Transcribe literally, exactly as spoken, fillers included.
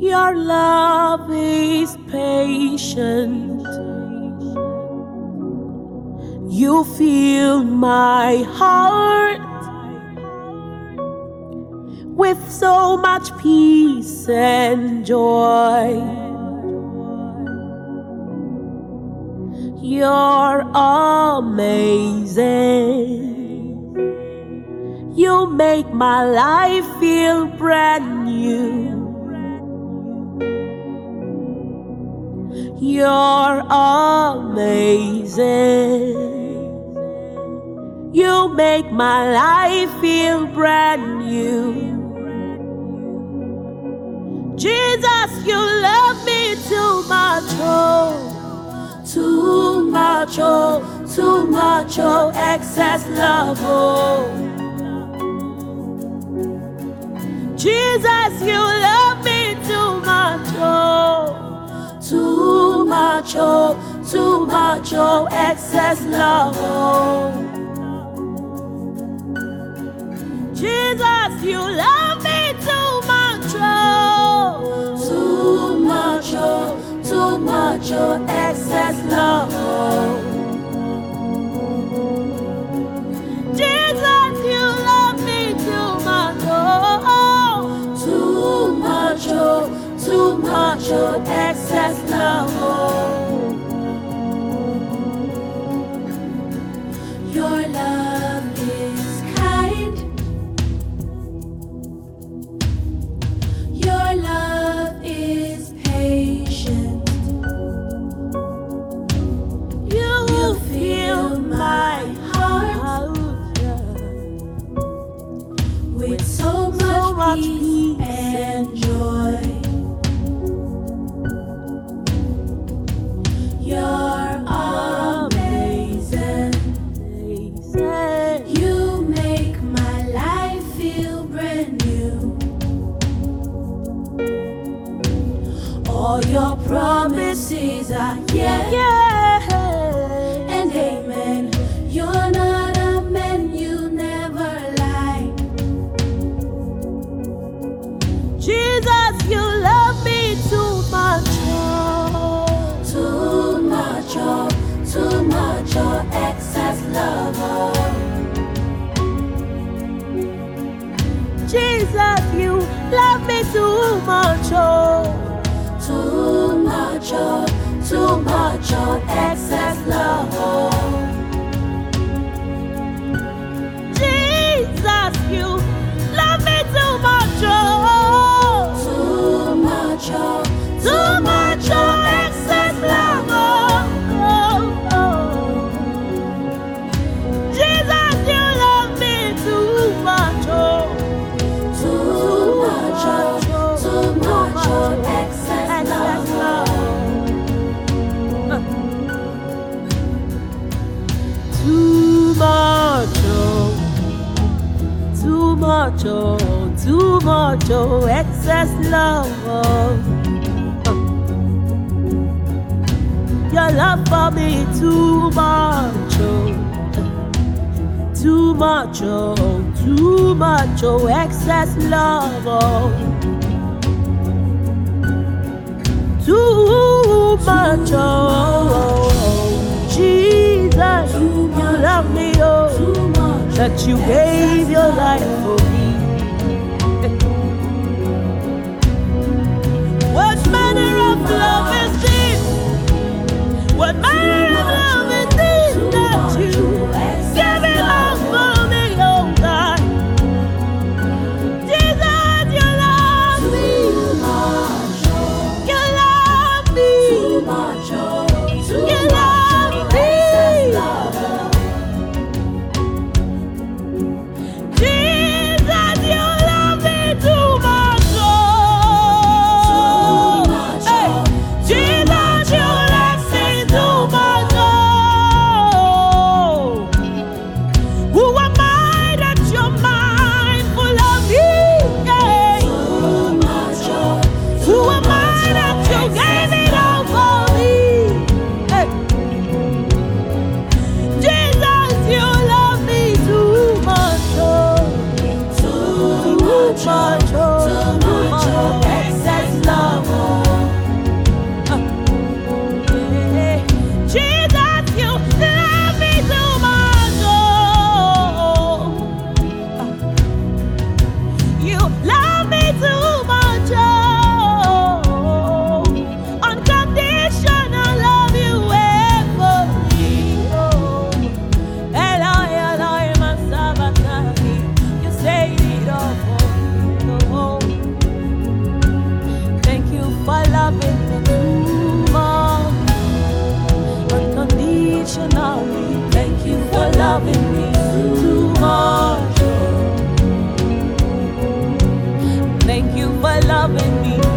Your love is patient. You fill my heart with so much peace and joy. You're amazing. You make my life feel brand new. You're amazing. You make my life feel brand new. Jesus, you love me too much, oh, too much, oh, too much, oh, excess love, oh. Jesus, you love me too much, oh, too much, oh, too much, oh, excess love, oh. Jesus, you love me too much, oh, too much, oh, too much, oh, excess love, oh. Jesus, you love me too much, oh, too much, oh, too much, oh, excess love, oh. Your love is kind. Your love is patient. You, you fill my heart with so much, so much peace, peace and joy. You're amazing. You make my life feel brand new. All your promises are yes, yeah, and amen. You're not a man, you never lie. Jesus, you love me too much, oh, too much, oh, too much, oh, excess love, oh. Jesus, you love me too much, oh, too much, oh, too much, oh, excess love, oh. Jesus, you love me too much, oh, too much, oh, too much, oh, excess love, oh, oh, oh. Jesus, you love me too much, oh, too much, oh, too much, oh, excess love, oh. Too much, oh, too much, oh, too much, oh, excess love, oh. Your love for me too much, oh, too much, oh, too much, oh, excess love, oh. Too much, oh, Jesus, you love me, oh, that you gave your life for me. What manner of love is this? What manner of love is this that you give it all for me, oh God? Jesus, you love me. You love me. You love me. Jesus. unconditionally. Thank you for loving me too much. Thank you for loving me